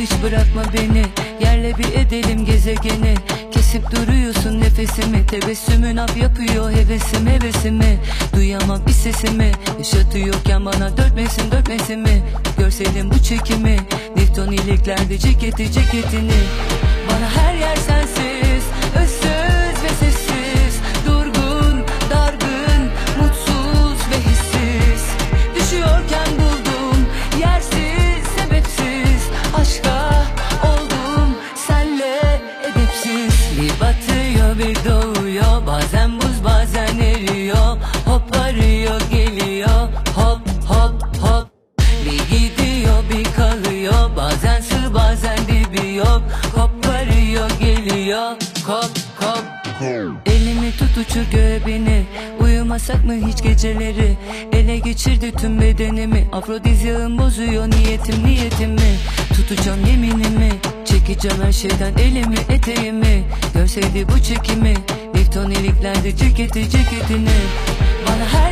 hiç bırakma beni, yerle bir edelim gezegeni. Kesip duruyorsun nefesimi, tebessümün af yapıyor hevesimi. Duyamam bir sesimi, yaşatıyorken bana dört mevsimi. Görseydin bu çekimi, Newton iliklerde ceketini. Bana her yer sensiz, ıssız ve sessiz. Durgun, dargın, mutsuz ve hissiz. Düşüyorken buldum, yersiz, sebepsiz. Aşka oldum, senle edepsiz. Bir batıyor bir doğuyor, bazen buz bazen eriyor. Hop arıyor geliyor, hop hop hop. Bir gidiyor bir kalıyor, bazen sığ bazen dibi yok. Hop arıyor geliyor, kop kop. Elimi tut uçur göğe beni, uyumasak mı hiç geceleri? Ele geçirdi tüm bedenimi, afrodizyağım bozuyor niyetimi. Tutacağım yeminimi, çekeceğim her şeyden elimi eteğimi. Görseydi bu çekimi, Newton iliklerde ceketini. Bana her